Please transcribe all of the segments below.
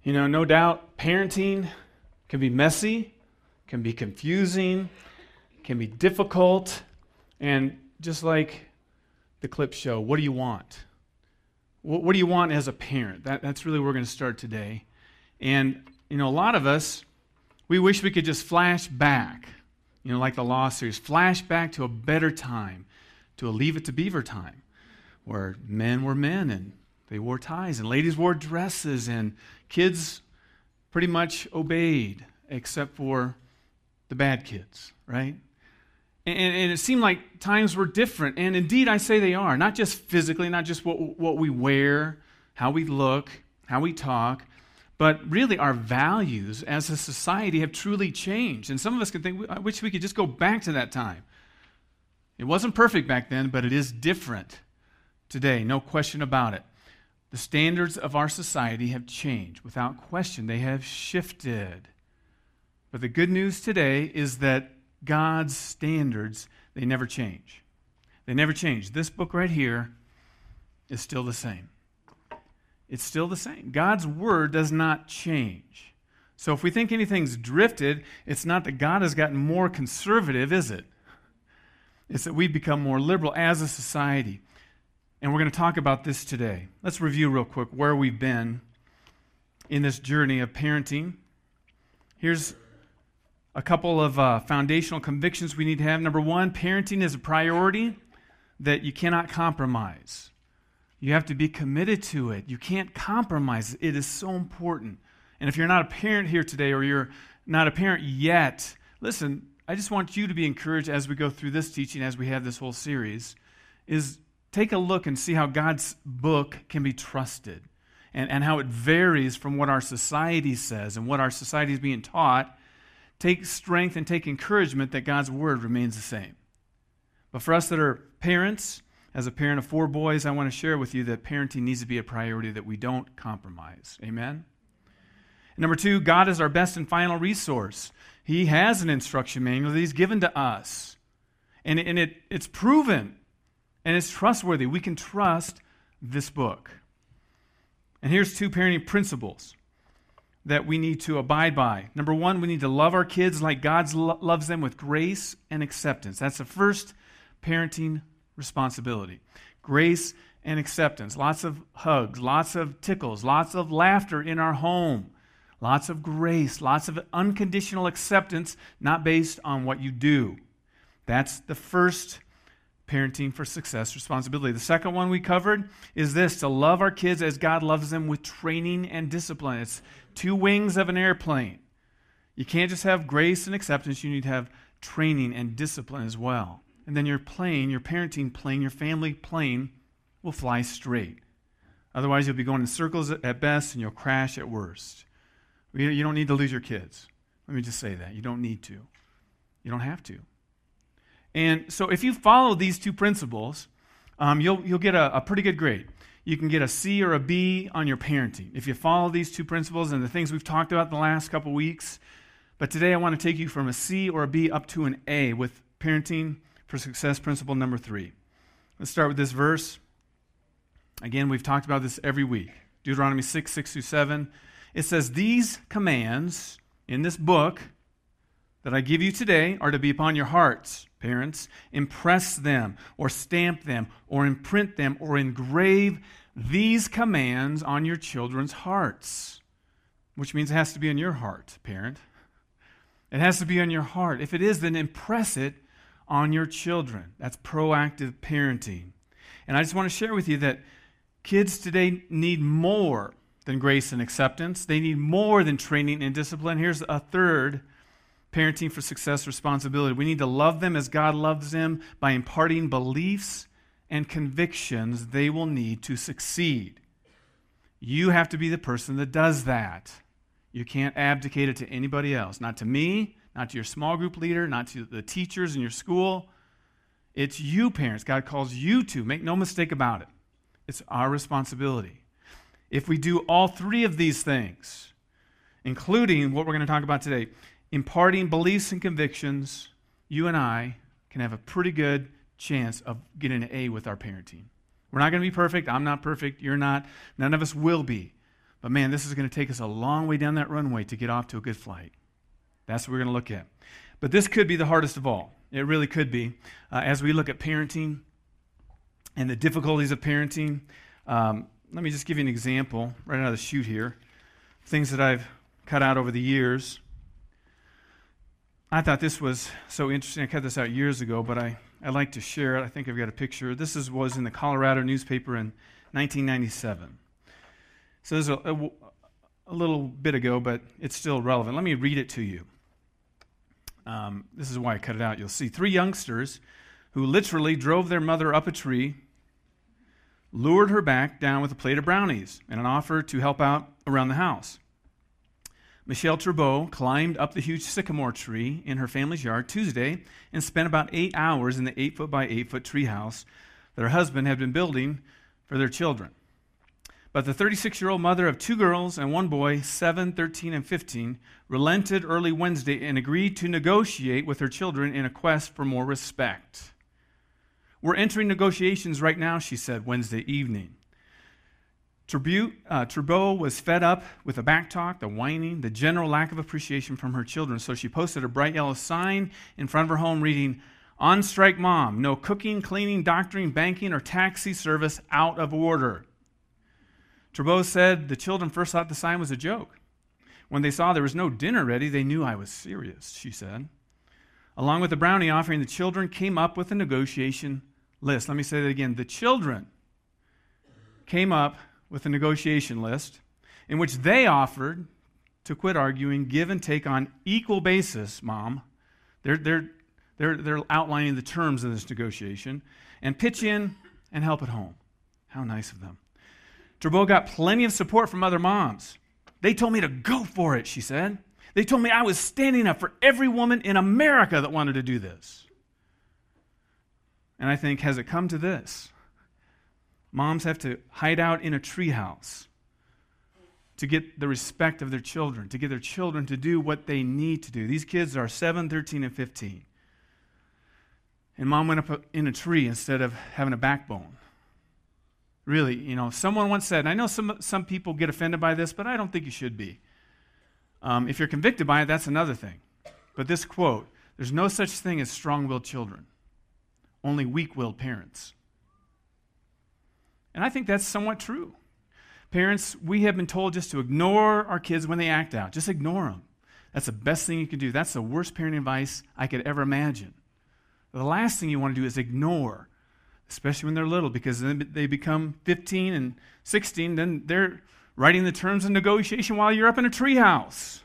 No doubt parenting can be messy, can be confusing, can be difficult, and just like the clips show, what do you want? What do you want as a parent? That's really where we're going to start today. And, a lot of us, we wish we could just flash back, like the Law series, flash back to a better time, to a Leave It to Beaver time, where men were men and they wore ties and ladies wore dresses and kids pretty much obeyed except for the bad kids, right? And it seemed like times were different. And indeed, I say they are. Not just physically, not just what we wear, how we look, how we talk, but really our values as a society have truly changed. And some of us can think, I wish we could just go back to that time. It wasn't perfect back then, but it is different today, no question about it. The standards of our society have changed. Without question, they have shifted. But the good news today is that God's standards, they never change. They never change. This book right here is still the same. It's still the same. God's word does not change. So if we think anything's drifted, it's not that God has gotten more conservative, is it? It's that we've become more liberal as a society. And we're going to talk about this today. Let's review real quick where we've been in this journey of parenting. Here's a couple of foundational convictions we need to have. Number one, parenting is a priority that you cannot compromise. You have to be committed to it. You can't compromise. It is so important. And if you're not a parent here today or you're not a parent yet, listen, I just want you to be encouraged as we go through this teaching, as we have this whole series, is take a look and see how God's book can be trusted and how it varies from what our society says and what our society is being taught. Take strength and take encouragement that God's word remains the same. But for us that are parents, as a parent of 4 boys, I want to share with you that parenting needs to be a priority that we don't compromise. Amen? And number 2, God is our best and final resource. He has an instruction manual that He's given to us. And it's proven. And it's trustworthy. We can trust this book. And here's 2 parenting principles that we need to abide by. Number 1, we need to love our kids like God loves them, with grace and acceptance. That's the first parenting responsibility. Grace and acceptance. Lots of hugs, lots of tickles, lots of laughter in our home. Lots of grace, lots of unconditional acceptance, not based on what you do. That's the first parenting for success responsibility. The second one we covered is this: to love our kids as God loves them, with training and discipline. It's 2 wings of an airplane. You can't just have grace and acceptance. You need to have training and discipline as well. And then your parenting plane, your family plane will fly straight. Otherwise, you'll be going in circles at best and you'll crash at worst. You don't need to lose your kids. Let me just say that. You don't need to. You don't have to. And so if you follow these 2 principles, you'll get a pretty good grade. You can get a C or a B on your parenting if you follow these 2 principles and the things we've talked about the last couple weeks. But today I want to take you from a C or a B up to an A with parenting for success principle number 3. Let's start with this verse. Again, we've talked about this every week. Deuteronomy 6:6-7. It says, "These commands in this book that I give you today are to be upon your hearts, parents. Impress them or stamp them or imprint them or engrave these commands on your children's hearts." Which means it has to be on your heart, parent. It has to be on your heart. If it is, then impress it on your children. That's proactive parenting. And I just want to share with you that kids today need more than grace and acceptance. They need more than training and discipline. Here's a third parenting for success responsibility. We need to love them as God loves them by imparting beliefs and convictions they will need to succeed. You have to be the person that does that. You can't abdicate it to anybody else. Not to me, not to your small group leader, not to the teachers in your school. It's you, parents. God calls you to. Make no mistake about it. It's our responsibility. If we do all 3 of these things, including what we're going to talk about today, imparting beliefs and convictions, you and I can have a pretty good chance of getting an A with our parenting. We're not going to be perfect. I'm not perfect. You're not. None of us will be. But man, this is going to take us a long way down that runway to get off to a good flight. That's what we're going to look at. But this could be the hardest of all. It really could be. As we look at parenting and the difficulties of parenting, let me just give you an example right out of the chute here. Things that I've cut out over the years. I thought this was so interesting. I cut this out years ago, but I like to share it. I think I've got a picture. This was in the Colorado newspaper in 1997. So this is a little bit ago, but it's still relevant. Let me read it to you. This is why I cut it out. You'll see 3 youngsters who literally drove their mother up a tree, lured her back down with a plate of brownies and an offer to help out around the house. Michelle Turbo climbed up the huge sycamore tree in her family's yard Tuesday and spent about 8 hours in the 8-foot by 8-foot tree house that her husband had been building for their children. But the 36-year-old mother of 2 girls and 1 boy, 7, 13, and 15, relented early Wednesday and agreed to negotiate with her children in a quest for more respect. We're entering negotiations right now, she said Wednesday evening. Turbo was fed up with the backtalk, the whining, the general lack of appreciation from her children, so she posted a bright yellow sign in front of her home reading, "On strike mom, no cooking, cleaning, doctoring, banking, or taxi service out of order." Turbo said the children first thought the sign was a joke. When they saw there was no dinner ready, they knew I was serious, she said. Along with the brownie offering, the children came up with a negotiation list. Let me say that again. The children came up with a negotiation list in which they offered to quit arguing, give and take on equal basis, Mom. They're outlining the terms of this negotiation, and pitch in and help at home. How nice of them. Turbo got plenty of support from other moms. They told me to go for it, she said. They told me I was standing up for every woman in America that wanted to do this. And I think, has it come to this? Moms have to hide out in a treehouse to get the respect of their children, to get their children to do what they need to do. These kids are 7, 13, and 15. And mom went up in a tree instead of having a backbone. Really, someone once said, and I know some people get offended by this, but I don't think you should be. If you're convicted by it, that's another thing. But this quote, there's no such thing as strong-willed children, only weak-willed parents. And I think that's somewhat true. Parents, we have been told just to ignore our kids when they act out. Just ignore them. That's the best thing you can do. That's the worst parenting advice I could ever imagine. The last thing you want to do is ignore, especially when they're little, because then they become 15 and 16, then they're writing the terms of negotiation while you're up in a treehouse.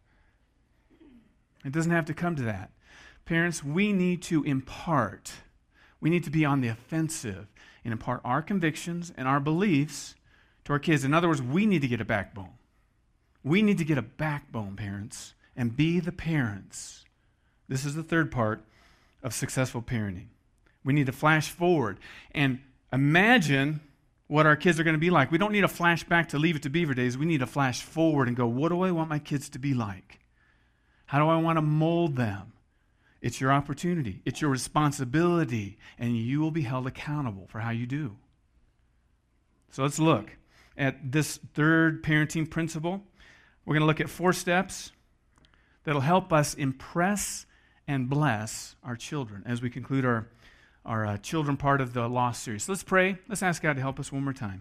It doesn't have to come to that. Parents, we need to impart. We need to be on the offensive and impart our convictions and our beliefs to our kids. In other words, we need to get a backbone. We need to get a backbone, parents, and be the parents. This is the third part of successful parenting. We need to flash forward and imagine what our kids are going to be like. We don't need a flashback to Leave It to Beaver days. We need to flash forward and go, what do I want my kids to be like? How do I want to mold them? It's your opportunity. It's your responsibility, and you will be held accountable for how you do. So let's look at this third parenting principle. We're going to look at 4 steps that'll help us impress and bless our children as we conclude our children part of the Lost series. So let's pray. Let's ask God to help us one more time.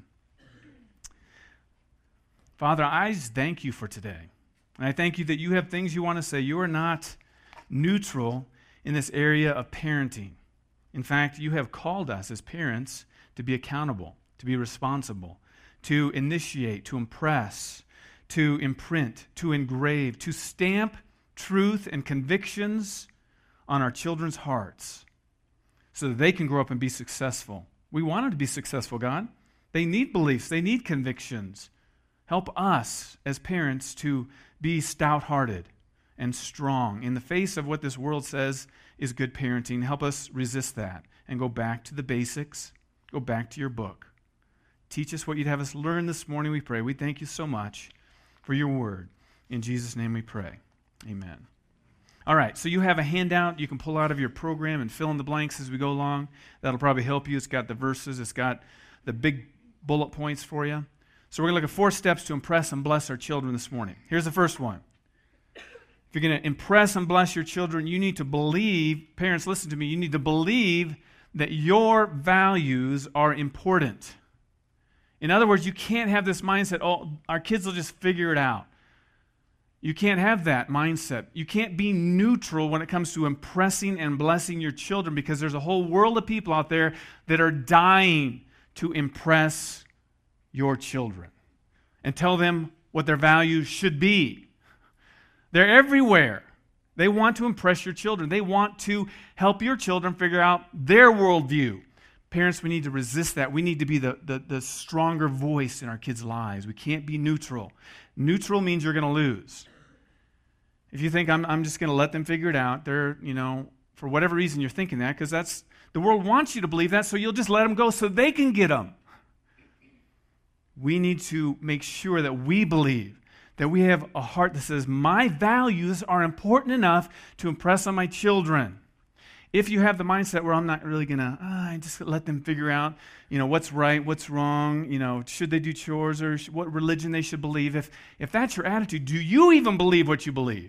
Father, I just thank you for today. And I thank you that you have things you want to say. You are not neutral in this area of parenting. In fact, you have called us as parents to be accountable, to be responsible, to initiate, to impress, to imprint, to engrave, to stamp truth and convictions on our children's hearts so that they can grow up and be successful. We want them to be successful, God. They need beliefs. They need convictions. Help us as parents to be stout-hearted and strong in the face of what this world says is good parenting. Help us resist that and go back to the basics. Go back to your book. Teach us what you'd have us learn this morning, we pray. We thank you so much for your word. In Jesus' name we pray. Amen. All right, so you have a handout you can pull out of your program and fill in the blanks as we go along. That'll probably help you. It's got the verses. It's got the big bullet points for you. So we're going to look at 4 steps to impress and bless our children this morning. Here's the first one. If you're going to impress and bless your children, you need to believe, parents, listen to me, you need to believe that your values are important. In other words, you can't have this mindset, oh, our kids will just figure it out. You can't have that mindset. You can't be neutral when it comes to impressing and blessing your children, because there's a whole world of people out there that are dying to impress your children and tell them what their values should be. They're everywhere. They want to impress your children. They want to help your children figure out their worldview. Parents, we need to resist that. We need to be the stronger voice in our kids' lives. We can't be neutral. Neutral means you're going to lose. If you think I'm just going to let them figure it out, they're, for whatever reason you're thinking that, because the world wants you to believe that, so you'll just let them go so they can get them. We need to make sure that we believe that we have a heart that says, my values are important enough to impress on my children. If you have the mindset where I'm not really going to, just let them figure out, what's right, what's wrong, should they do chores or what religion they should believe. If that's your attitude, do you even believe what you believe?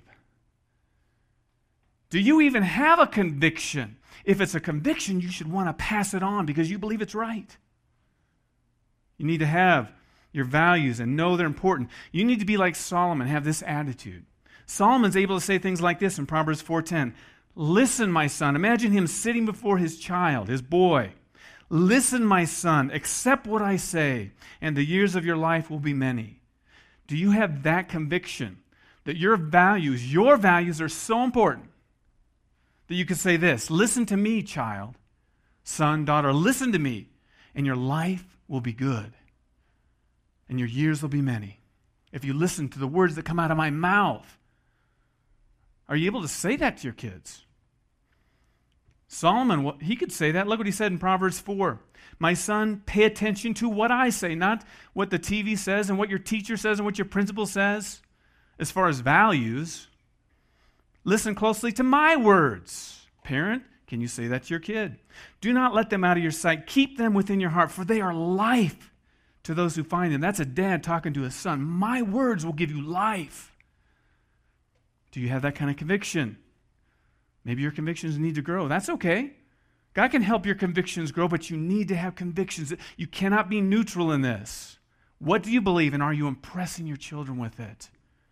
Do you even have a conviction? If it's a conviction, you should want to pass it on because you believe it's right. You need to have your values and know they're important. You need to be like Solomon, have this attitude. Solomon's able to say things like this in Proverbs 4:10. Listen, my son. Imagine him sitting before his child, his boy. Listen, my son, accept what I say, and the years of your life will be many. Do you have that conviction that your values are so important that you could say this, listen to me, child, son, daughter, listen to me, and your life will be good, and your years will be many. If you listen to the words that come out of my mouth, are you able to say that to your kids? Solomon, he could say that. Look what he said in Proverbs 4. My son, pay attention to what I say, not what the TV says and what your teacher says and what your principal says. As far as values, listen closely to my words. Parent, can you say that to your kid? Do not let them out of your sight. Keep them within your heart, for they are life to those who find them. That's a dad talking to his son. My words will give you life. Do you have that kind of conviction? Maybe your convictions need to grow. That's okay. God can help your convictions grow, but you need to have convictions. You cannot be neutral in this. What do you believe, and are you impressing your children with it?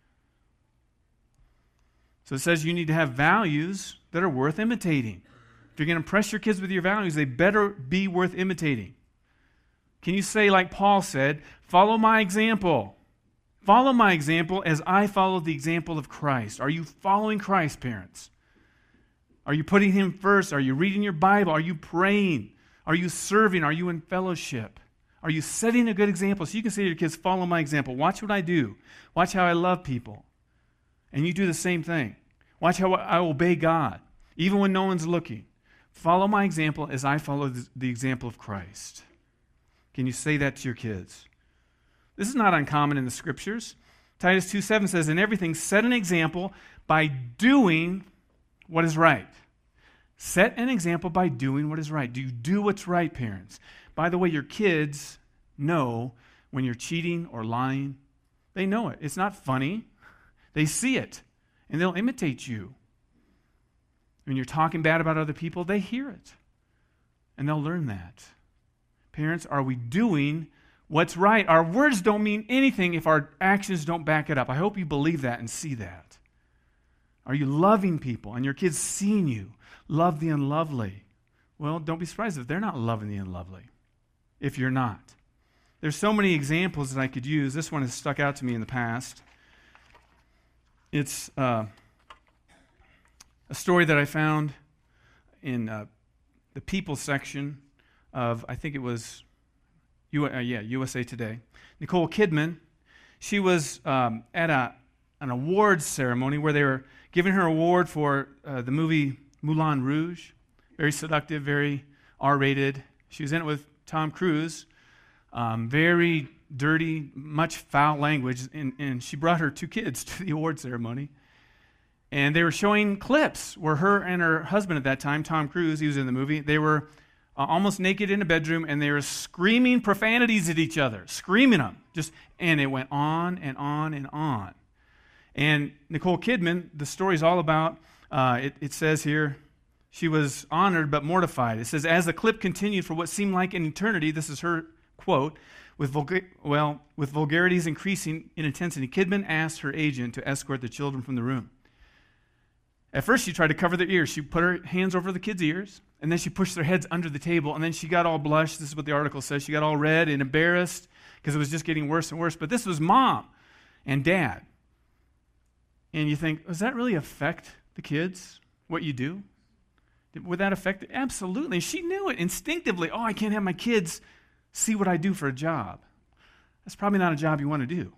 So it says you need to have values that are worth imitating. If you're going to impress your kids with your values, they better be worth imitating. Can you say, like Paul said, follow my example? Follow my example as I follow the example of Christ. Are you following Christ, parents? Are you putting him first? Are you reading your Bible? Are you praying? Are you serving? Are you in fellowship? Are you setting a good example? So you can say to your kids, follow my example. Watch what I do. Watch how I love people. And you do the same thing. Watch how I obey God, even when no one's looking. Follow my example as I follow the example of Christ. Can you say that to your kids? This is not uncommon in the Scriptures. Titus 2:7 says, in everything, set an example by doing what is right. Set an example by doing what is right. Do you do what's right, parents? By the way, your kids know when you're cheating or lying. They know it. It's not funny. They see it, and they'll imitate you. When you're talking bad about other people, they hear it, and they'll learn that. Parents, are we doing what's right? Our words don't mean anything if our actions don't back it up. I hope you believe that and see that. Are you loving people and your kids seeing you love the unlovely? Well, don't be surprised if they're not loving the unlovely, if you're not. There's so many examples that I could use. This one has stuck out to me in the past. It's a story that I found in the People section of, I think it was USA Today. Nicole Kidman, she was at an awards ceremony where they were giving her award for the movie Moulin Rouge. Very seductive, very R-rated. She was in it with Tom Cruise. Very dirty, much foul language. And she brought her 2 kids to the award ceremony. And they were showing clips where her and her husband at that time, Tom Cruise, he was in the movie, they were almost naked in a bedroom, and they were screaming profanities at each other, screaming them. And it went on and on and on. And Nicole Kidman, the story's all about, it says here, she was honored but mortified. It says, as the clip continued for what seemed like an eternity, this is her quote, with vulgarities increasing in intensity, Kidman asked her agent to escort the children from the room. At first, she tried to cover their ears. She put her hands over the kids' ears, and then she pushed their heads under the table, and then she got all blushed. This is what the article says. She got all red and embarrassed because it was just getting worse and worse. But this was mom and dad. And you think, does that really affect the kids, what you do? Would that affect it? Absolutely. She knew it instinctively. Oh, I can't have my kids see what I do for a job. That's probably not a job you want to do.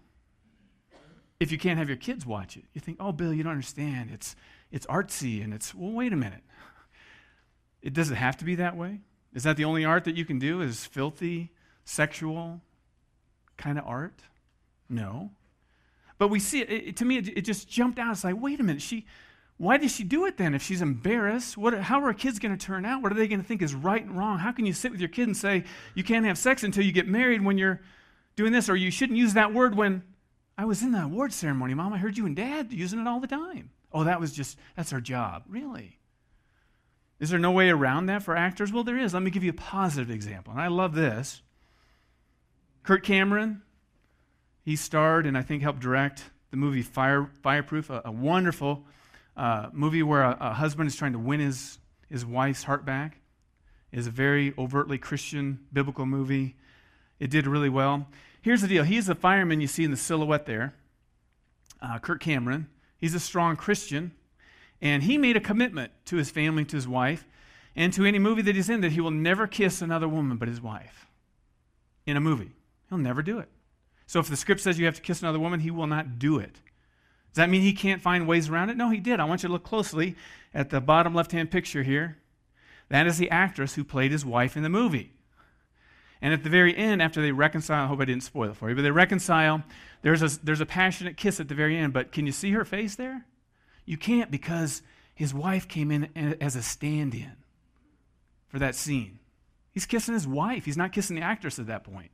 If you can't have your kids watch it, you think, oh, Bill, you don't understand. It's artsy, and well, wait a minute. Does it have to be that way? Is that the only art that you can do is filthy, sexual kind of art? No. But we see it, to me, it just jumped out. It's like, wait a minute, why did she do it then if she's embarrassed? How are kids going to turn out? What are they going to think is right and wrong? How can you sit with your kid and say, you can't have sex until you get married when you're doing this, or you shouldn't use that word when I was in the award ceremony, Mom, I heard you and Dad using it all the time. Oh, that's our job. Really? Is there no way around that for actors? Well, there is. Let me give you a positive example, and I love this. Kirk Cameron, he starred and I think helped direct the movie Fireproof, a wonderful movie where a husband is trying to win his wife's heart back. It is a very overtly Christian, biblical movie. It did really well. Here's the deal. He's the fireman you see in the silhouette there, Kirk Cameron. He's a strong Christian, and he made a commitment to his family, to his wife, and to any movie that he's in that he will never kiss another woman but his wife in a movie. He'll never do it. So if the script says you have to kiss another woman, he will not do it. Does that mean he can't find ways around it? No, he did. I want you to look closely at the bottom left-hand picture here. That is the actress who played his wife in the movie. And at the very end, after they reconcile, I hope I didn't spoil it for you, but they reconcile, there's a passionate kiss at the very end, but can you see her face there? You can't, because his wife came in as a stand-in for that scene. He's kissing his wife. He's not kissing the actress at that point.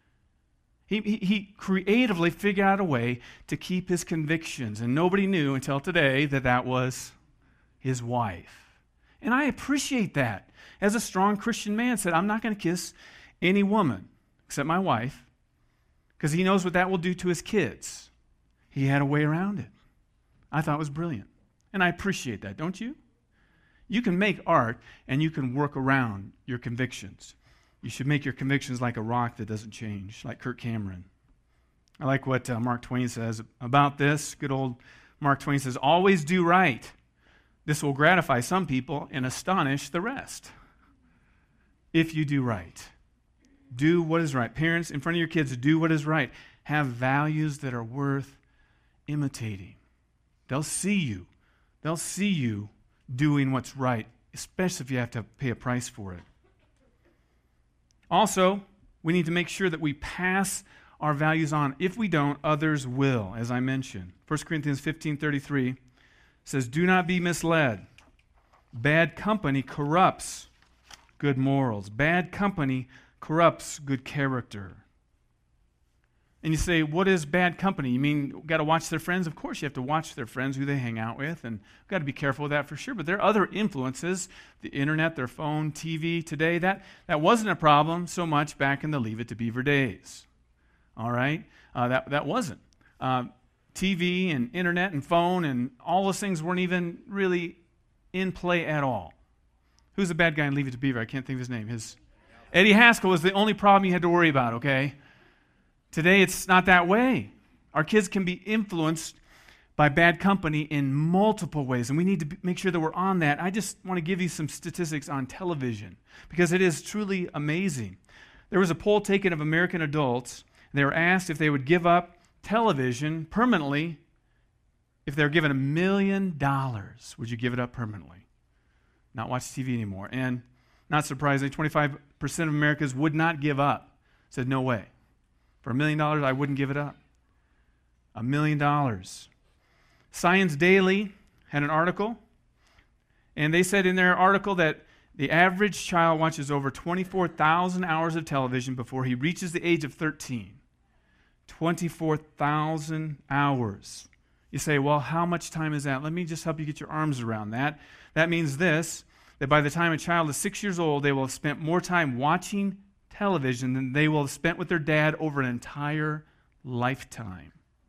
He creatively figured out a way to keep his convictions, and nobody knew until today that was his wife. And I appreciate that. As a strong Christian man said, I'm not going to kiss any woman except my wife, because he knows what that will do to his kids. He had a way around it. I thought it was brilliant. And I appreciate that, don't you? You can make art and you can work around your convictions. You should make your convictions like a rock that doesn't change, like Kirk Cameron. I like what Mark Twain says about this. Good old Mark Twain says, always do right. This will gratify some people and astonish the rest. If you do right. Do what is right. Parents, in front of your kids, do what is right. Have values that are worth imitating. They'll see you. They'll see you doing what's right, especially if you have to pay a price for it. Also, we need to make sure that we pass our values on. If we don't, others will, as I mentioned. 1 Corinthians 15:33 says, do not be misled. Bad company corrupts good morals. Bad company corrupts good character. And you say, what is bad company? You mean got to watch their friends? Of course you have to watch their friends, who they hang out with, and got to be careful with that for sure. But there are other influences, the internet, their phone, TV today. That wasn't a problem so much back in the Leave It to Beaver days. All right? That wasn't. TV and internet and phone and all those things weren't even really in play at all. Who's the bad guy in Leave It to Beaver? I can't think of his name. Eddie Haskell was the only problem you had to worry about, okay? Today, it's not that way. Our kids can be influenced by bad company in multiple ways, and we need to make sure that we're on that. I just want to give you some statistics on television, because it is truly amazing. There was a poll taken of American adults. They were asked if they would give up television permanently if they were given $1 million. Would you give it up permanently? Not watch TV anymore. And not surprisingly, 25% of Americans would not give up. Said, no way. For $1 million, I wouldn't give it up. $1 million. Science Daily had an article, and they said in their article that The average child watches over 24,000 hours of television before he reaches the age of 13. 24,000 hours. You say, well, how much time is that? Let me just help you get your arms around that. That means this, that by the time a child is 6 years old, they will have spent more time watching television than they will have spent with their dad over an entire lifetime.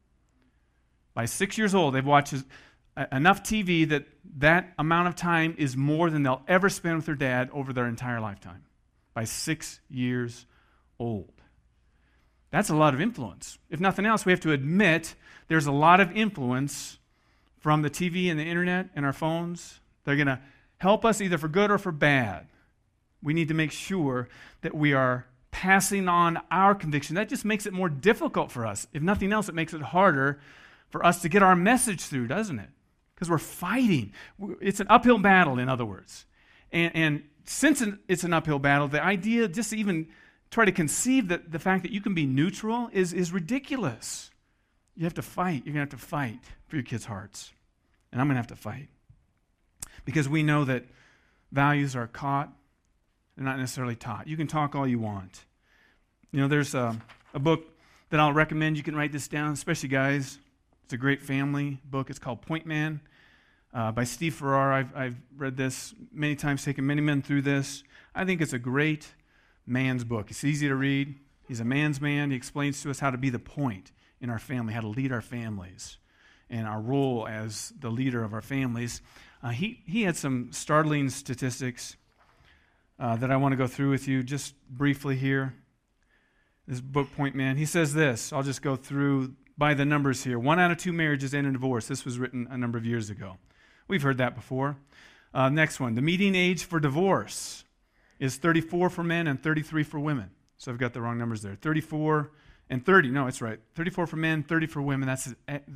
By 6 years old, they've watched enough TV that amount of time is more than they'll ever spend with their dad over their entire lifetime. By 6 years old. That's a lot of influence. If nothing else, we have to admit there's a lot of influence from the TV and the internet and our phones. They're going to help us either for good or for bad. We need to make sure that we are passing on our conviction. That just makes it more difficult for us. If nothing else, it makes it harder for us to get our message through, doesn't it? Because we're fighting. It's an uphill battle, in other words. And since it's an uphill battle, the idea just to even try to conceive that the fact that you can be neutral is ridiculous. You have to fight. You're going to have to fight for your kids' hearts. And I'm going to have to fight. Because we know that values are caught, they're not necessarily taught. You can talk all you want. You know, there's a book that I'll recommend. You can write this down, especially guys. It's a great family book. It's called Point Man by Steve Farrar. I've read this many times, taken many men through this. I think it's a great man's book. It's easy to read. He's a man's man. He explains to us how to be the point in our family, how to lead our families, and our role as the leader of our families. He had some startling statistics that I want to go through with you just briefly here. This book, Point Man, he says this. I'll just go through by the numbers here. 1 out of 2 marriages end in divorce. This was written a number of years ago. We've heard that before. Next one. The median age for divorce is 34 for men and 33 for women. So I've got the wrong numbers there. 34 and 30. No, it's right. 34 for men, 30 for women. That's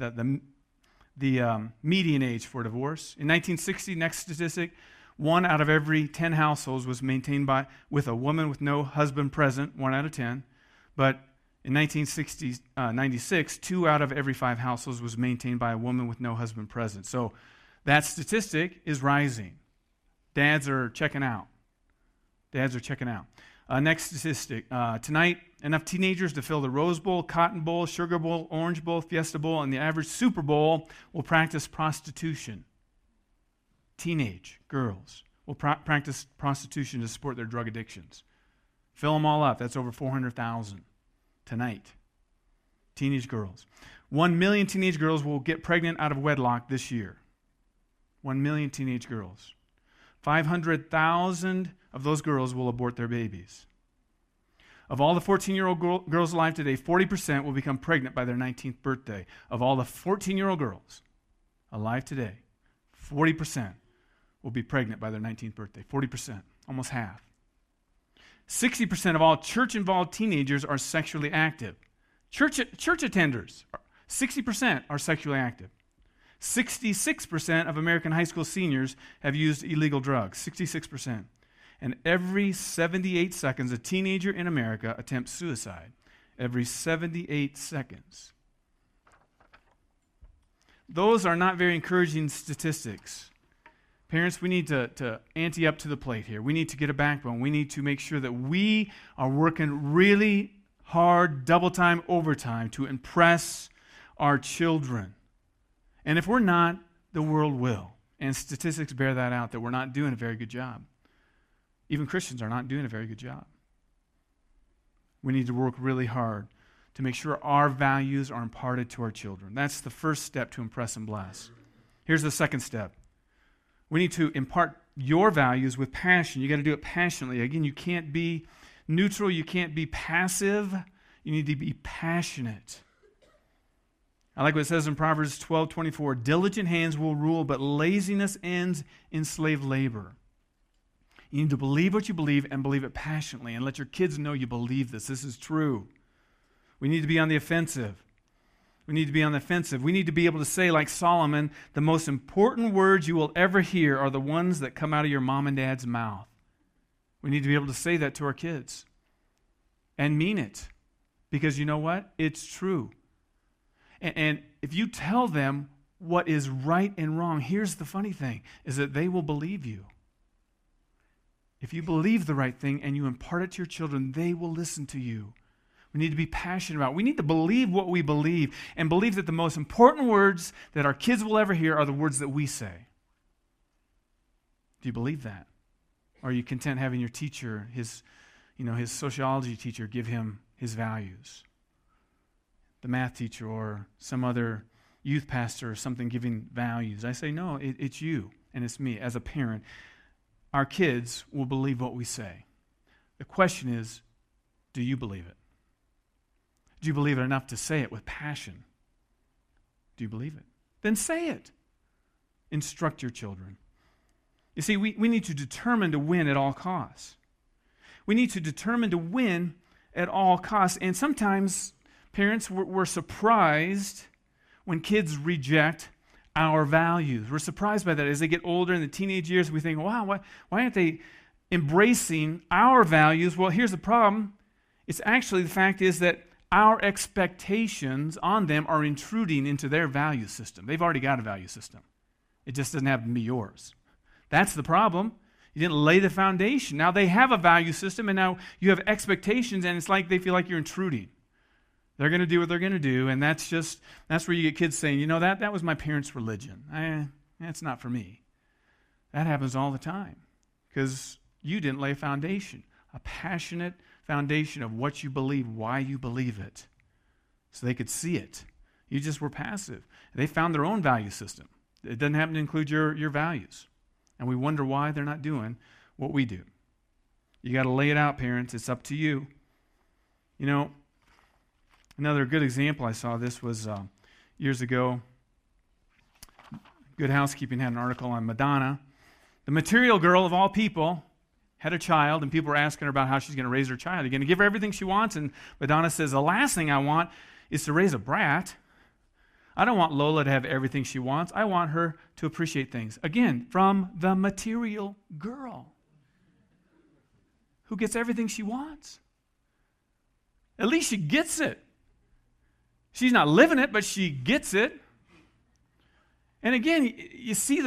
the median age for divorce. In 1960, next statistic, 1 out of every 10 households was maintained with a woman with no husband present, 1 out of 10. But in 1996, 2 out of every 5 households was maintained by a woman with no husband present. So that statistic is rising. Dads are checking out. Next statistic. Tonight, enough teenagers to fill the Rose Bowl, Cotton Bowl, Sugar Bowl, Orange Bowl, Fiesta Bowl, and the average Super Bowl will practice prostitution. Teenage girls will practice prostitution to support their drug addictions. Fill them all up. That's over 400,000 tonight. Teenage girls. 1 million teenage girls will get pregnant out of wedlock this year. 1 million teenage girls. 500,000 of those girls will abort their babies. Of all the 14-year-old girls alive today, 40% will become pregnant by their 19th birthday. Of all the 14-year-old girls alive today, 40% will be pregnant by their 19th birthday. 40%, almost half. 60% of all church-involved teenagers are sexually active. Church attenders, 60% are sexually active. 66% of American high school seniors have used illegal drugs. 66%. And every 78 seconds, a teenager in America attempts suicide. Every 78 seconds. Those are not very encouraging statistics. Parents, we need to ante up to the plate here. We need to get a backbone. We need to make sure that we are working really hard, double time, overtime to impress our children. And if we're not, the world will. And statistics bear that out, that we're not doing a very good job. Even Christians are not doing a very good job. We need to work really hard to make sure our values are imparted to our children. That's the first step to impress and bless. Here's the second step. We need to impart your values with passion. You got to do it passionately. Again, you can't be neutral. You can't be passive. You need to be passionate. I like what it says in Proverbs 12:24. Diligent hands will rule, but laziness ends in slave labor. You need to believe what you believe and believe it passionately and let your kids know you believe this. This is true. We need to be on the offensive. We need to be on the offensive. We need to be able to say, like Solomon, the most important words you will ever hear are the ones that come out of your mom and dad's mouth. We need to be able to say that to our kids and mean it. Because you know what? It's true. And if you tell them what is right and wrong, here's the funny thing, is that they will believe you. If you believe the right thing and you impart it to your children, they will listen to you. We need to be passionate about it. We need to believe what we believe and believe that the most important words that our kids will ever hear are the words that we say. Do you believe that? Or are you content having your teacher, his sociology teacher, give him his values? The math teacher or some other youth pastor or something giving values. I say, no, it's you and it's me as a parent. Our kids will believe what we say. The question is, do you believe it? Do you believe it enough to say it with passion? Do you believe it? Then say it. Instruct your children. You see, we need to determine to win at all costs. We need to determine to win at all costs. And sometimes parents, we're surprised when kids reject our values. We're surprised by that. As they get older in the teenage years, we think, wow, why aren't they embracing our values? Well, here's the problem. It's actually, the fact is that our expectations on them are intruding into their value system. They've already got a value system. It just doesn't happen to be yours. That's the problem. You didn't lay the foundation. Now they have a value system, and now you have expectations, and it's like they feel like you're intruding. They're going to do what they're going to do, and that's where you get kids saying, that was my parents' religion. That's not for me. That happens all the time because you didn't lay a foundation, a passionate foundation of what you believe, why you believe it, so they could see it. You just were passive. They found their own value system. It doesn't happen to include your values. And we wonder why they're not doing what we do. You got to lay it out, parents. It's up to you. Another good example I saw this was years ago. Good Housekeeping had an article on Madonna. The material girl of all people had a child, and people were asking her about how she's going to raise her child. You're going to give her everything she wants, and Madonna says, the last thing I want is to raise a brat. I don't want Lola to have everything she wants. I want her to appreciate things. Again, from the material girl who gets everything she wants. At least she gets it. She's not living it, but she gets it. And again, you see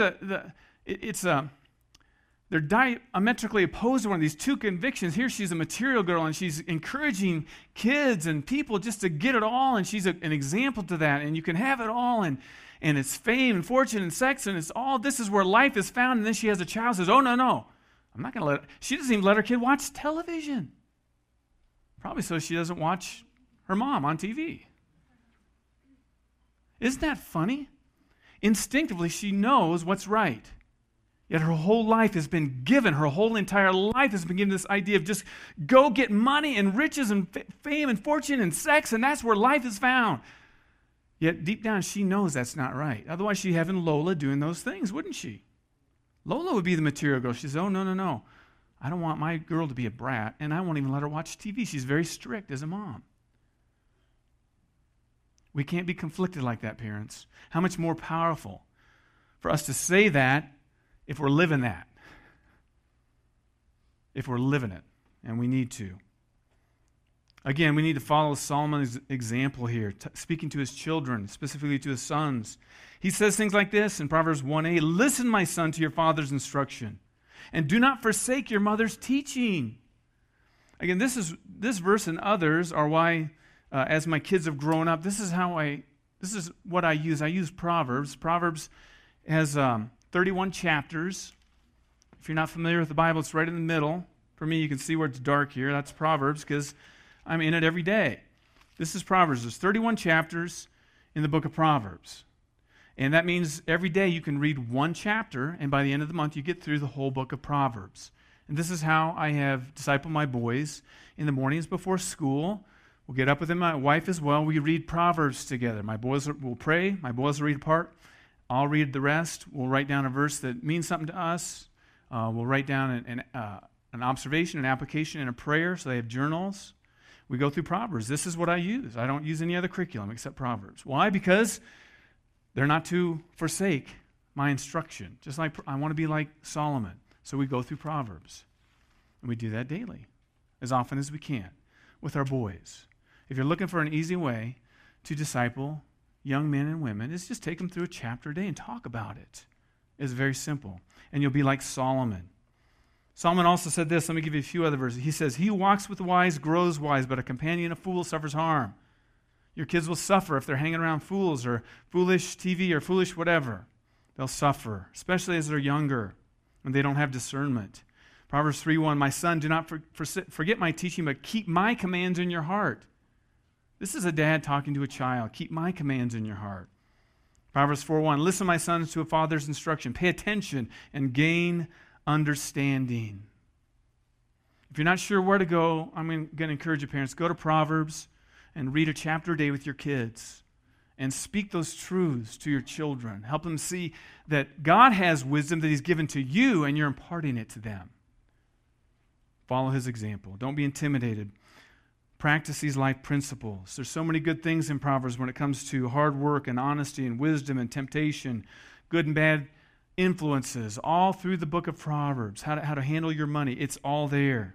they're diametrically opposed to one of these two convictions. Here she's a material girl, and she's encouraging kids and people just to get it all, and she's an example to that, and you can have it all, and it's fame and fortune and sex, and it's all, this is where life is found. And then she has a child, says, oh, no, I'm not going to let her. She doesn't even let her kid watch television. Probably so she doesn't watch her mom on TV. Isn't that funny? Instinctively, she knows what's right. Yet her whole life has been given, her whole entire life has been given this idea of just go get money and riches and fame and fortune and sex, and that's where life is found. Yet deep down, she knows that's not right. Otherwise, she'd have Lola doing those things, wouldn't she? Lola would be the material girl. She says, oh, no. I don't want my girl to be a brat, and I won't even let her watch TV. She's very strict as a mom. We can't be conflicted like that, parents. How much more powerful for us to say that if we're living that. If we're living it, and we need to. Again, we need to follow Solomon's example here, speaking to his children, specifically to his sons. He says things like this in Proverbs 1:8, listen, my son, to your father's instruction, and do not forsake your mother's teaching. Again, this verse and others are why, as my kids have grown up, this is what I use. I use Proverbs. Proverbs has 31 chapters. If you're not familiar with the Bible, it's right in the middle. For me, you can see where it's dark here. That's Proverbs because I'm in it every day. This is Proverbs. There's 31 chapters in the book of Proverbs. And that means every day you can read one chapter, and by the end of the month, you get through the whole book of Proverbs. And this is how I have discipled my boys in the mornings before school. We'll get up with them, my wife as well. We read Proverbs together. My boys will pray. My boys will read a part. I'll read the rest. We'll write down a verse that means something to us. We'll write down an observation, an application, and a prayer, so they have journals. We go through Proverbs. This is what I use. I don't use any other curriculum except Proverbs. Why? Because they're not to forsake my instruction. Just like I want to be like Solomon. So we go through Proverbs. And we do that daily, as often as we can, with our boys. If you're looking for an easy way to disciple young men and women, is just take them through a chapter a day and talk about it. It's very simple. And you'll be like Solomon. Solomon also said this. Let me give you a few other verses. He says, he who walks with the wise grows wise, but a companion of fools suffers harm. Your kids will suffer if they're hanging around fools or foolish TV or foolish whatever. They'll suffer, especially as they're younger and they don't have discernment. Proverbs 3:1, my son, do not forget my teaching, but keep my commands in your heart. This is a dad talking to a child. Keep my commands in your heart. Proverbs 4:1, listen, my sons, to a father's instruction. Pay attention and gain understanding. If you're not sure where to go, I'm going to encourage you, parents, go to Proverbs and read a chapter a day with your kids and speak those truths to your children. Help them see that God has wisdom that he's given to you and you're imparting it to them. Follow his example. Don't be intimidated. Practice these life principles. There's so many good things in Proverbs when it comes to hard work and honesty and wisdom and temptation, good and bad influences, all through the book of Proverbs, how to handle your money. It's all there.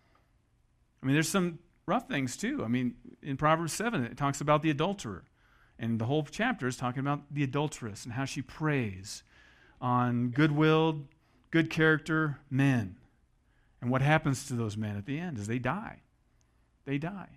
I mean, there's some rough things too. I mean, in Proverbs 7, it talks about the adulterer. And the whole chapter is talking about the adulteress and how she preys on good-willed, good character men. And what happens to those men at the end is they die. They die.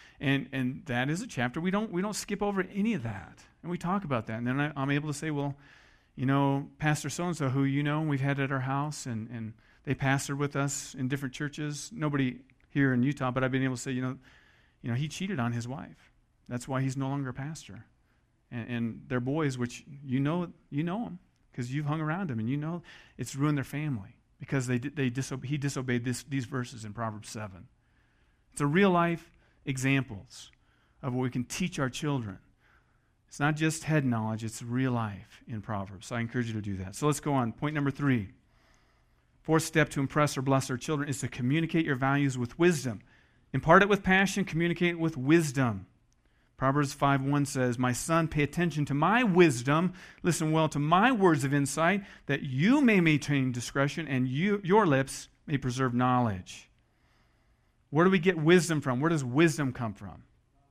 And that is a chapter. We don't skip over any of that. And we talk about that. And then I'm able to say, well, you know, Pastor so-and-so, who you know, we've had at our house, and they pastored with us in different churches. Nobody here in Utah, but I've been able to say, you know, he cheated on his wife. That's why he's no longer a pastor. And their boys, which you know them because you've hung around them, and you know it's ruined their family because he disobeyed these verses in Proverbs 7. It's a real life examples of what we can teach our children. It's not just head knowledge, it's real life in Proverbs. So I encourage you to do that. So let's go on. Point number 3. Fourth step to impress or bless our children is to communicate your values with wisdom. Impart it with passion, communicate it with wisdom. Proverbs 5:1 says, my son, pay attention to my wisdom, listen well to my words of insight, that you may maintain discretion and your lips may preserve knowledge. Where do we get wisdom from? Where does wisdom come from?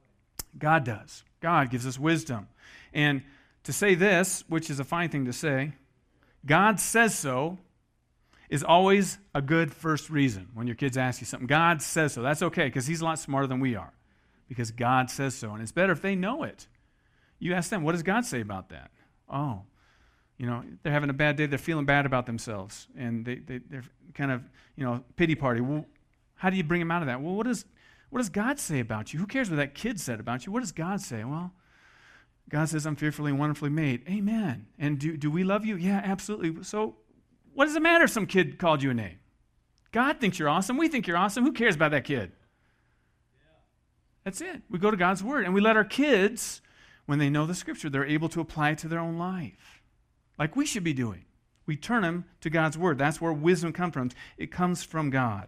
God does. God gives us wisdom. And to say this, which is a fine thing to say, God says so, is always a good first reason when your kids ask you something. God says so. That's okay, because he's a lot smarter than we are, because God says so. And it's better if they know it. You ask them, what does God say about that? Oh, you know, they're having a bad day. They're feeling bad about themselves. And they're kind of, you know, pity party. Well, how do you bring them out of that? Well, what does God say about you? Who cares what that kid said about you? What does God say? Well, God says, I'm fearfully and wonderfully made. Amen. And do we love you? Yeah, absolutely. So what does it matter if some kid called you a name? God thinks you're awesome. We think you're awesome. Who cares about that kid? That's it. We go to God's Word, and we let our kids, when they know the Scripture, they're able to apply it to their own life, like we should be doing. We turn them to God's Word. That's where wisdom comes from. It comes from God.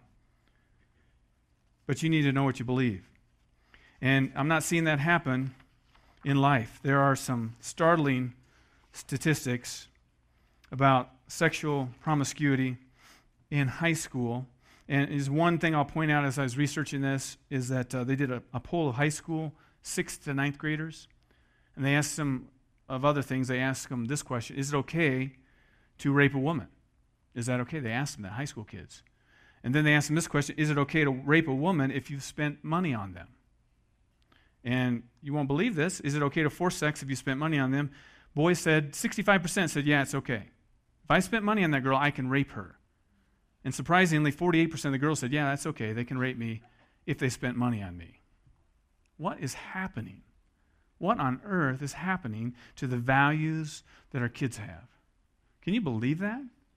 But you need to know what you believe. And I'm not seeing that happen in life. There are some startling statistics about sexual promiscuity in high school. And is one thing I'll point out as I was researching this is that they did a poll of high school 6th to 9th graders. And they asked them, of other things, they asked them this question: is it okay to rape a woman? Is that okay? They asked them that, high school kids. And then they asked them this question: is it okay to rape a woman if you've spent money on them? And you won't believe this. Is it okay to force sex if you spent money on them? Boys said, 65% said, yeah, it's okay. If I spent money on that girl, I can rape her. And surprisingly, 48% of the girls said, yeah, that's okay. They can rape me if they spent money on me. What is happening? What on earth is happening to the values that our kids have? Can you believe that?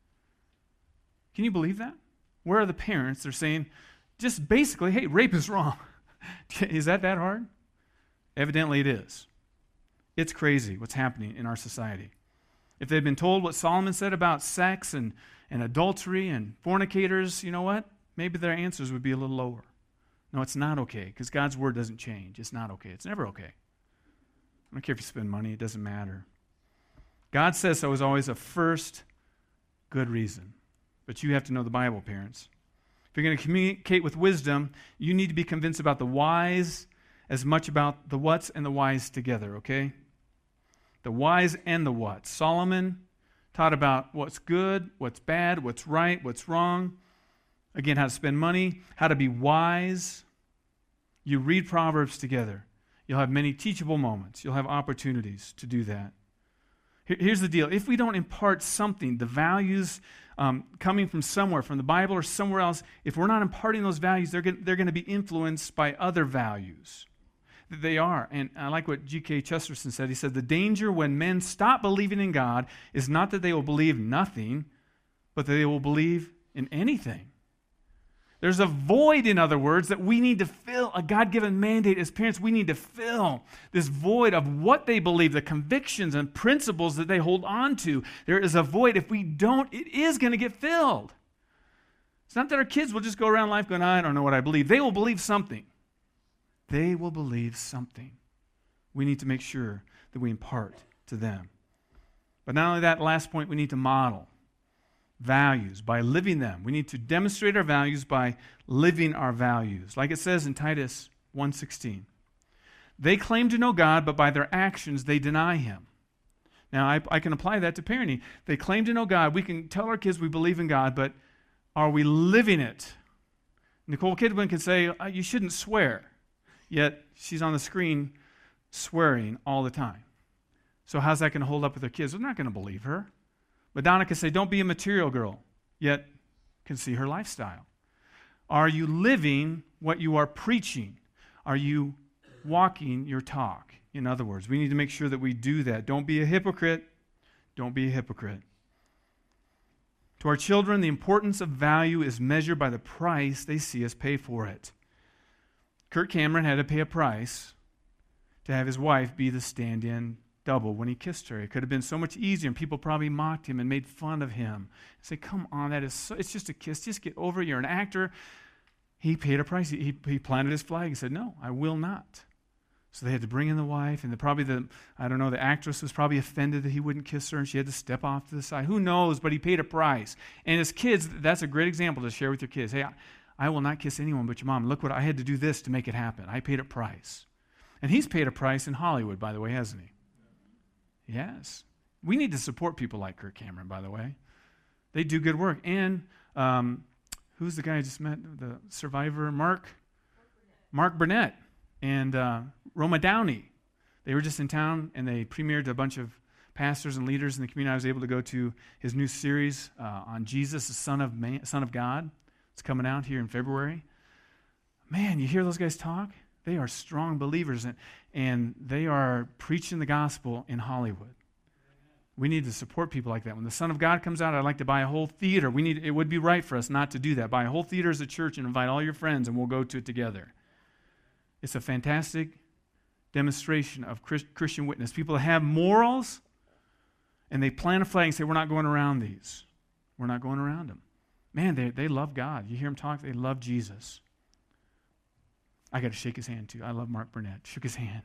Can you believe that? Where are the parents? They're saying, just basically, hey, rape is wrong. Is that hard? Evidently it is. It's crazy what's happening in our society. If they'd been told what Solomon said about sex and adultery and fornicators, you know what? Maybe their answers would be a little lower. No, it's not okay, because God's Word doesn't change. It's not okay. It's never okay. I don't care if you spend money. It doesn't matter. God says so is always a first good reason. But you have to know the Bible, parents. If you're going to communicate with wisdom, you need to be convinced about the whys as much about the whats and the whys together, okay? The whys and the whats. Solomon taught about what's good, what's bad, what's right, what's wrong. Again, how to spend money, how to be wise. You read Proverbs together. You'll have many teachable moments. You'll have opportunities to do that. Here's the deal. If we don't impart something, the values coming from somewhere, from the Bible or somewhere else, if we're not imparting those values, they're going to be influenced by other values. They are. And I like what G.K. Chesterton said. He said, the danger when men stop believing in God is not that they will believe nothing, but that they will believe in anything. There's a void, in other words, that we need to fill, a God-given mandate as parents. We need to fill this void of what they believe, the convictions and principles that they hold on to. There is a void. If we don't, it is going to get filled. It's not that our kids will just go around life going, I don't know what I believe. They will believe something. They will believe something. We need to make sure that we impart to them. But not only that, last point, we need to model values by living them. We need to demonstrate our values by living our values. Like it says in Titus 1:16. They claim to know God, but by their actions they deny him. Now, I can apply that to parenting. They claim to know God. We can tell our kids we believe in God, but are we living it? Nicole Kidwin can say, you shouldn't swear. Yet she's on the screen swearing all the time. So how's that going to hold up with her kids? They're not going to believe her. Madonna can say, don't be a material girl, yet can see her lifestyle. Are you living what you are preaching? Are you walking your talk? In other words, we need to make sure that we do that. Don't be a hypocrite. Don't be a hypocrite. To our children, the importance of value is measured by the price they see us pay for it. Kirk Cameron had to pay a price to have his wife be the stand-in double when he kissed her. It could have been so much easier, and people probably mocked him and made fun of him. Say, come on, it's just a kiss. Just get over it. You're an actor. He paid a price. He planted his flag and said, no, I will not. So they had to bring in the wife, and the actress was probably offended that he wouldn't kiss her, and she had to step off to the side. Who knows, but he paid a price. And as kids, that's a great example to share with your kids. Hey, I will not kiss anyone but your mom. Look what I had to do this to make it happen. I paid a price. And he's paid a price in Hollywood, by the way, hasn't he? Yes. We need to support people like Kirk Cameron, by the way. They do good work. And who's the guy I just met, the survivor? Mark Burnett and Roma Downey. They were just in town, and they premiered a bunch of pastors and leaders in the community. I was able to go to his new series on Jesus, the Son of God. It's coming out here in February. Man, you hear those guys talk? They are strong believers, and they are preaching the gospel in Hollywood. We need to support people like that. When the Son of God comes out, I'd like to buy a whole theater. It would be right for us not to do that. Buy a whole theater as a church and invite all your friends, and we'll go to it together. It's a fantastic demonstration of Christian witness. People that have morals, and they plant a flag and say, we're not going around these. We're not going around them. Man, they love God. You hear them talk, they love Jesus. I got to shake his hand too. I love Mark Burnett. Shook his hand.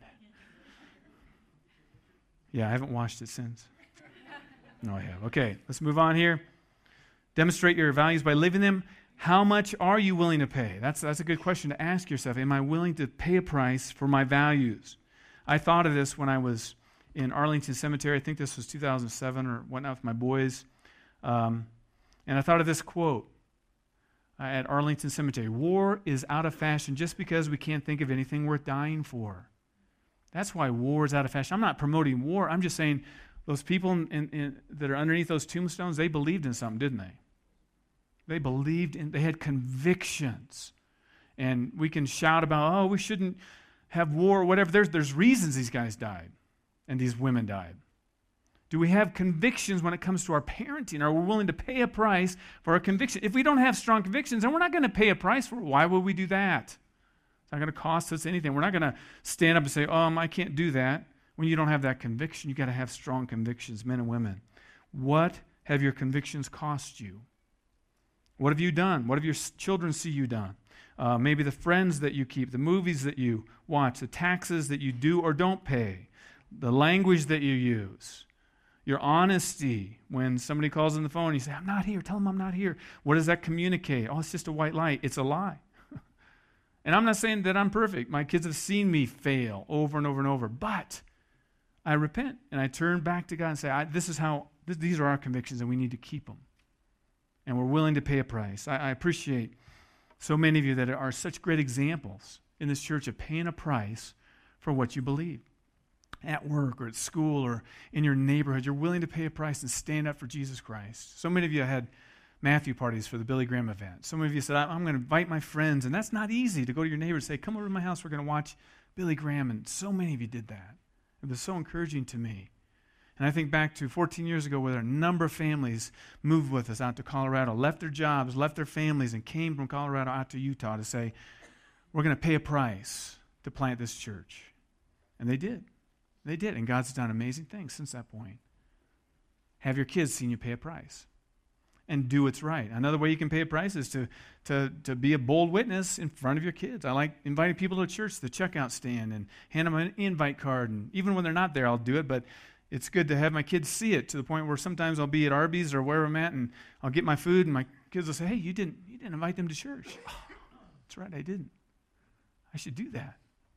Yeah, I haven't washed it since. No, I have. Okay, let's move on here. Demonstrate your values by living them. How much are you willing to pay? That's a good question to ask yourself. Am I willing to pay a price for my values? I thought of this when I was in Arlington Cemetery. I think this was 2007 or whatnot with my boys. And I thought of this quote at Arlington Cemetery. War is out of fashion just because we can't think of anything worth dying for. That's why war is out of fashion. I'm not promoting war. I'm just saying those people that are underneath those tombstones, they believed in something, didn't they? They had convictions. And we can shout about, we shouldn't have war or whatever. There's reasons these guys died and these women died. Do we have convictions when it comes to our parenting? Are we willing to pay a price for our conviction? If we don't have strong convictions, then we're not going to pay a price for it. Why would we do that? It's not going to cost us anything. We're not going to stand up and say, I can't do that. When you don't have that conviction, you've got to have strong convictions, men and women. What have your convictions cost you? What have you done? What have your children see you done? Maybe the friends that you keep, the movies that you watch, the taxes that you do or don't pay, the language that you use. Your honesty when somebody calls on the phone and you say, I'm not here. Tell them I'm not here. What does that communicate? It's just a white lie. It's a lie. And I'm not saying that I'm perfect. My kids have seen me fail over and over and over. But I repent and I turn back to God and say, these are our convictions and we need to keep them. and we're willing to pay a price. I appreciate so many of you that are such great examples in this church of paying a price for what you believe. At work or at school or in your neighborhood, you're willing to pay a price and stand up for Jesus Christ. So many of you had Matthew parties for the Billy Graham event. Some of you said, I'm going to invite my friends, and that's not easy to go to your neighbor and say, come over to my house, we're going to watch Billy Graham, and so many of you did that. It was so encouraging to me. And I think back to 14 years ago where a number of families moved with us out to Colorado, left their jobs, left their families, and came from Colorado out to Utah to say, we're going to pay a price to plant this church. And they did. They did, and God's done amazing things since that point. Have your kids seen you pay a price and do what's right. Another way you can pay a price is to be a bold witness in front of your kids. I like inviting people to church to the checkout stand and hand them an invite card, and even when they're not there, I'll do it, but it's good to have my kids see it to the point where sometimes I'll be at Arby's or wherever I'm at, and I'll get my food, and my kids will say, hey, you didn't invite them to church. Oh, that's right, I didn't. I should do that.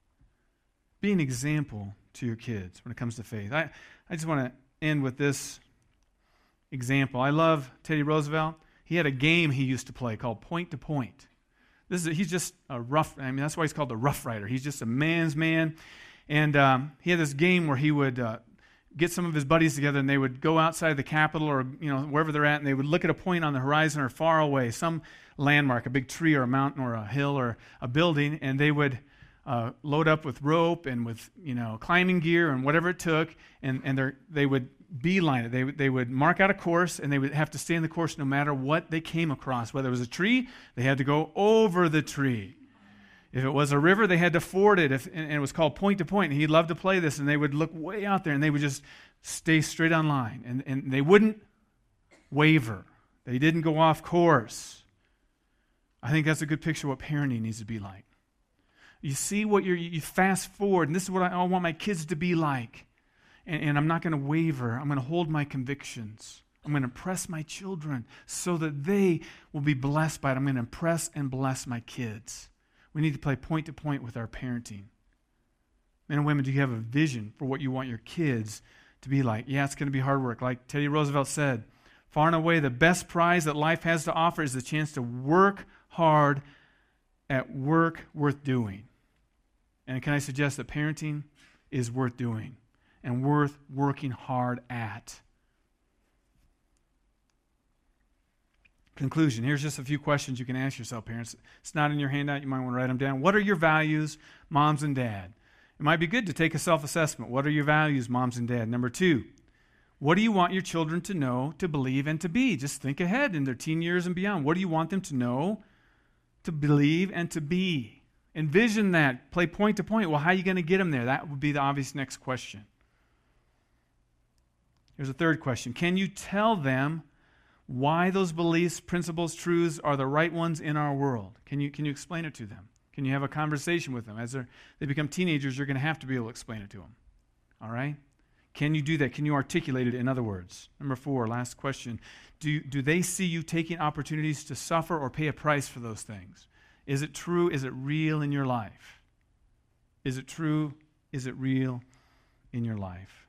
Be an example to your kids when it comes to faith. I just want to end with this example. I love Teddy Roosevelt. He had a game he used to play called Point to Point. He's just that's why he's called the Rough Rider. He's just a man's man. And he had this game where he would get some of his buddies together, and they would go outside the Capitol or wherever they're at, and they would look at a point on the horizon or far away, some landmark, a big tree or a mountain or a hill or a building, and they would load up with rope and with climbing gear and whatever it took, and they would beeline it. They would mark out a course, and they would have to stay in the course no matter what they came across. Whether it was a tree, they had to go over the tree. If it was a river, they had to ford it, and it was called Point to Point. And he loved to play this, and they would look way out there, and they would just stay straight on line, and they wouldn't waver. They didn't go off course. I think that's a good picture of what parenting needs to be like. You see what you fast forward, and this is what I want my kids to be like. And I'm not going to waver. I'm going to hold my convictions. I'm going to impress my children so that they will be blessed by it. I'm going to impress and bless my kids. We need to play point to point with our parenting. Men and women, do you have a vision for what you want your kids to be like? Yeah, it's going to be hard work. Like Teddy Roosevelt said, far and away the best prize that life has to offer is the chance to work hard at work worth doing. And can I suggest that parenting is worth doing and worth working hard at? Conclusion. Here's just a few questions you can ask yourself, parents. It's not in your handout. You might want to write them down. What are your values, moms and dad? It might be good to take a self-assessment. What are your values, moms and dad? Number 2, what do you want your children to know, to believe, and to be? Just think ahead in their teen years and beyond. What do you want them to know, to believe, and to be? Envision that. Play point to point. Well, how are you going to get them there? That would be the obvious next question. Here's a third question. Can you tell them why those beliefs, principles, truths are the right ones in our world? Can you explain it to them? Can you have a conversation with them? As they become teenagers, you're going to have to be able to explain it to them. All right? Can you do that? Can you articulate it in other words? Number 4, last question. Do they see you taking opportunities to suffer or pay a price for those things? Is it true? Is it real in your life? Is it true? Is it real in your life?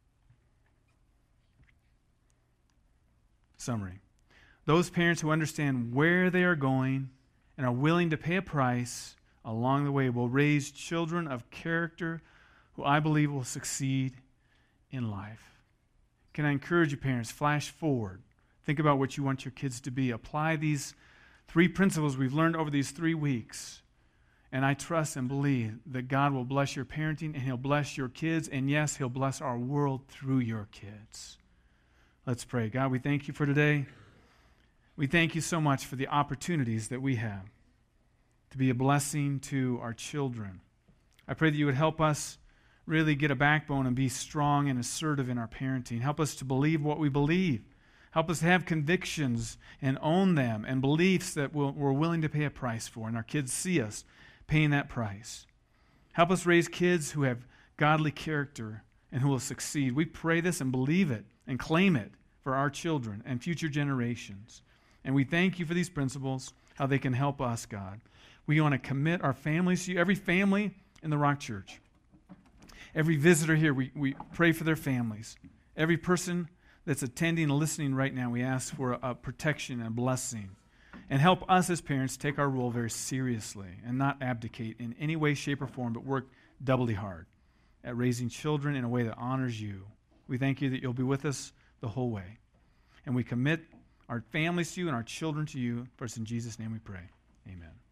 Summary. Those parents who understand where they are going and are willing to pay a price along the way will raise children of character who I believe will succeed in life. Can I encourage you, parents, flash forward. Think about what you want your kids to be. Apply these 3 principles we've learned over these 3 weeks. And I trust and believe that God will bless your parenting and He'll bless your kids. And yes, He'll bless our world through your kids. Let's pray. God, we thank you for today. We thank you so much for the opportunities that we have to be a blessing to our children. I pray that you would help us really get a backbone and be strong and assertive in our parenting. Help us to believe what we believe. Help us to have convictions and own them and beliefs that we're willing to pay a price for, and our kids see us paying that price. Help us raise kids who have godly character and who will succeed. We pray this and believe it and claim it for our children and future generations. And we thank you for these principles, how they can help us, God. We want to commit our families to you, every family in the Rock Church. Every visitor here, we pray for their families. Every person that's attending and listening right now, we ask for a protection and a blessing. And help us as parents take our role very seriously and not abdicate in any way, shape, or form, but work doubly hard at raising children in a way that honors you. We thank you that you'll be with us the whole way. And we commit our families to you and our children to you. For it's in Jesus' name we pray. Amen.